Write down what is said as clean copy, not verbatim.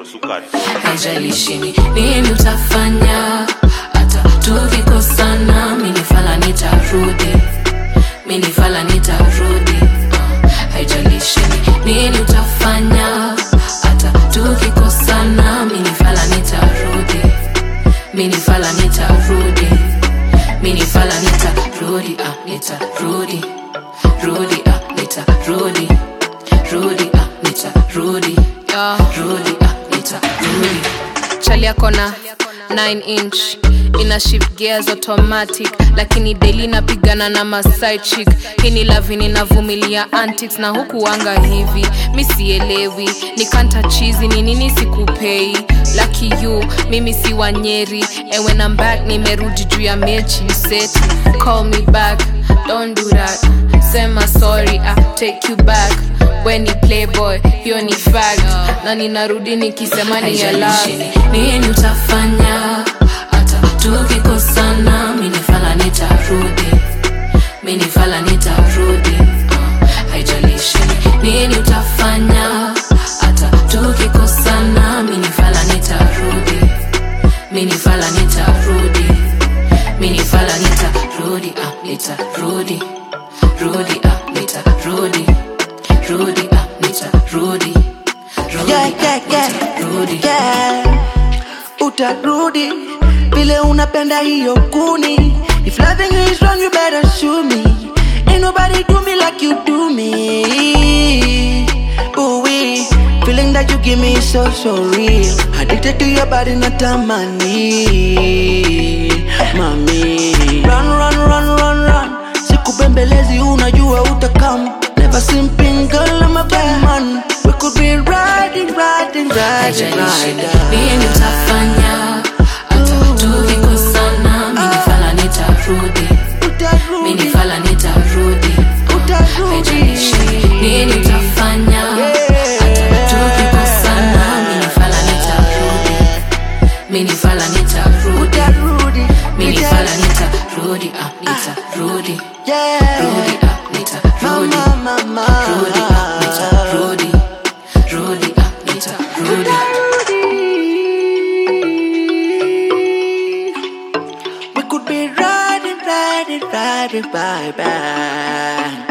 sukari. Haijalishi nini utafanya, hata tukikosana, mimi fala nitarudi. Mimi fala nitarudi. Haijalishi nini utafanya, hata tukikosana, mimi fala nitarudi. Mimi fala nitarudi. Mimi fala nitarudi. Nitarudi. Rudi nitarudi. Rudi nitarudi. Rudi nitarudi. Chali yako na 9 inch ina shift gears automatic, lakini daily napigana na ma side chick. Hii ni love ninavumilia antics, na huku anga hivi mimi sielewi, nikanta cheesy ni nini sikupei. Lucky you, mimi si wanyeri, and when I'm back nimerudi juu ya mechi. You said call me back, don't do that. Sema sorry, I'll take you back. When ni playboy, hiyo ni fact, na ninarudi nikisema ni ya love. Nini utafanya, hata tukikosana, mimi fala nitarudi. Mimi fala nitarudi. Haijalishi nini utafanya, hata tukikosana, mimi fala nitarudi. Mimi fala nitarudi. Mimi fala nitarudi. Nitarudi. Rudi nitarudi. Rudi nitarudi. Utarudi vile unapenda hiyo kuni. If loving you is wrong, you better show me. Ain't nobody do me like you do me. Ooh wee, feeling that you give me is so real. Addicted to your body, natamani mami. Run, sikubembelezi, unajua utakam. Never simping girl, I'm a bad man. We could be riding. Nini utafanya, hata tukikosana, mimi fala nitarudi. Mimi fala nitarudi. Haijalishi nini utafanya, hata tukikosana, mimi fala nitarudi. Mimi fala nitarudi. Mimi fala nitarudi. Nitarudi. Rudi nitarudi. Rudi nitarudi. Rudi nitarudi. We could be riding, bye.